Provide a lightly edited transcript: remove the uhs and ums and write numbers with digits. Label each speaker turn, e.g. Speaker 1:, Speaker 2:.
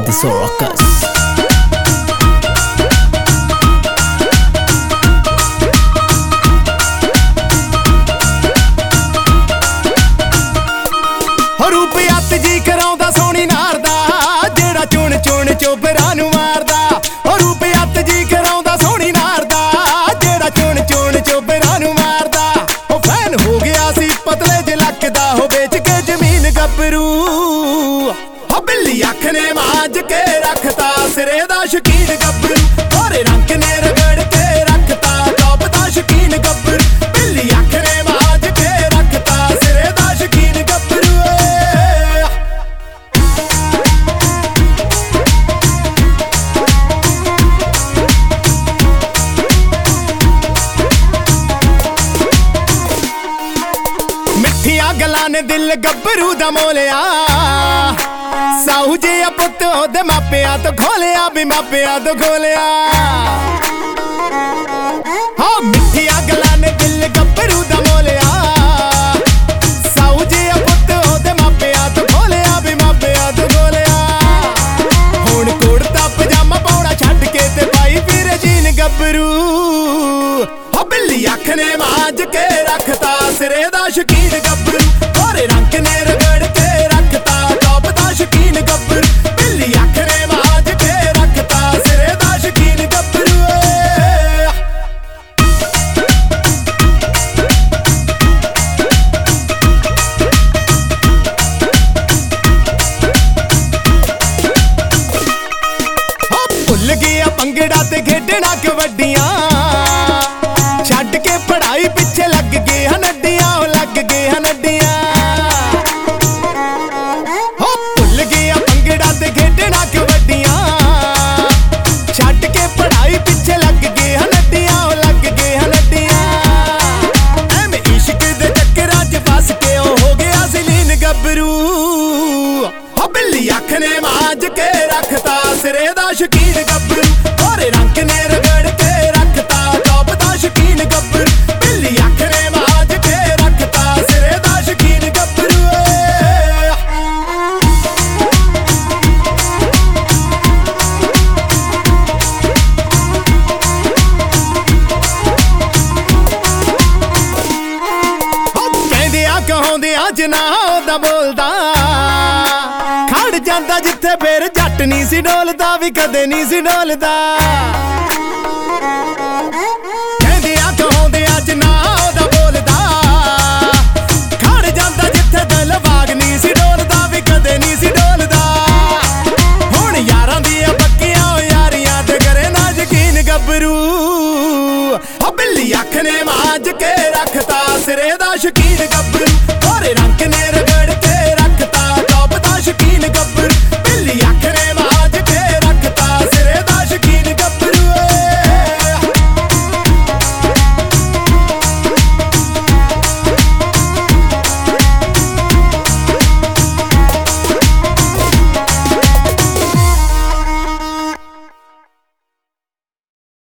Speaker 1: The Sorocas.
Speaker 2: रूप अत जी कराउंदा सोहनी नार दा जेड़ा चुन चुन चोबरां नूं मारदा। रूप अत जी कराउंदा सोहनी नार दा जेड़ा चुन चुन चोबरां नूं मारदा। फैन हो गया सी पतले जे लक दा हो बेच के जमीन गबरू। बिल्ली अख ने मांज के रखता सिरे दा शकीन गबरू। गोरे रंग ने रगड़ के रखता टॉप दा शकीन गबरू। बिल्ली अख ने मांज के रखता सिरे दा शकीन गबरू। गल्लां ने दिल गब्बरू दा मोलिया साहू जी पुत्त ओदे मापिया तो खोलिया भी मापिया तो खोलिया। हाँ मिठिया गल्लां ने दिल गब्बरू दा मोलिया साहू जी पुत्त ओदे मापिया तो खोलिया भी मापिया तो खोलिया। हुण कुड़ता पजामा पाउणा छड्ड के ते पाई फिर जीन गब्बरू। बिल्ली अख ने मांज के रखता सिरे दा शकीन गब्बरू। गोरे रंग ने रगड़ के रखता टॉप दा शकीन गब्बरू। बिल्ली अख ने मांज के रखता सिरे दा शकीन गब्बरू। भुल गया भंगड़ा ते खेडना कबड्डियां छड्ड के पढ़ाई पिछे लग गए हनड्डियां लग गए हनड्डियां। भुल गया भंगड़ा ते खेडना कबड्डियां छड्ड के पढ़ाई पिछे लग गए हनड्डियां लग गए हनड्डियां। एम इश्क दे चक्करां च फस के हो गया सलीन गबरू। बिल्ली अख ने मांज के रखता सिरे दा शकीन गबरू। गोरे रंग ने रगड़ के रखता टॉप दा शकीन गबरू। बिल्ली अख ने मांज के रखता सिरे दा शकीन गबरू। कहंदे आ कहाउंदे आ जना ओदा बोलदा खड़ जांदा जिथे फिर जट नहीं सी डोलदा भी कदे नहीं सी डोलदा। कहंदे आ कहाउंदे आ जना ओदा बोलदा खड़ जांदा जिथे दिल बाग नहीं सी डोलदा भी कदे नहीं सी डोलदा। हुण यारां दियां पक्कियां यारियां ते करे ना यकीन गबरू। बिल्ली अख ने मांज के रखता सिरे दा शकीन गबरू। गोरे रंग ने रगड़ के रखता टॉप दा शकीन गबरू। बिल्ली अख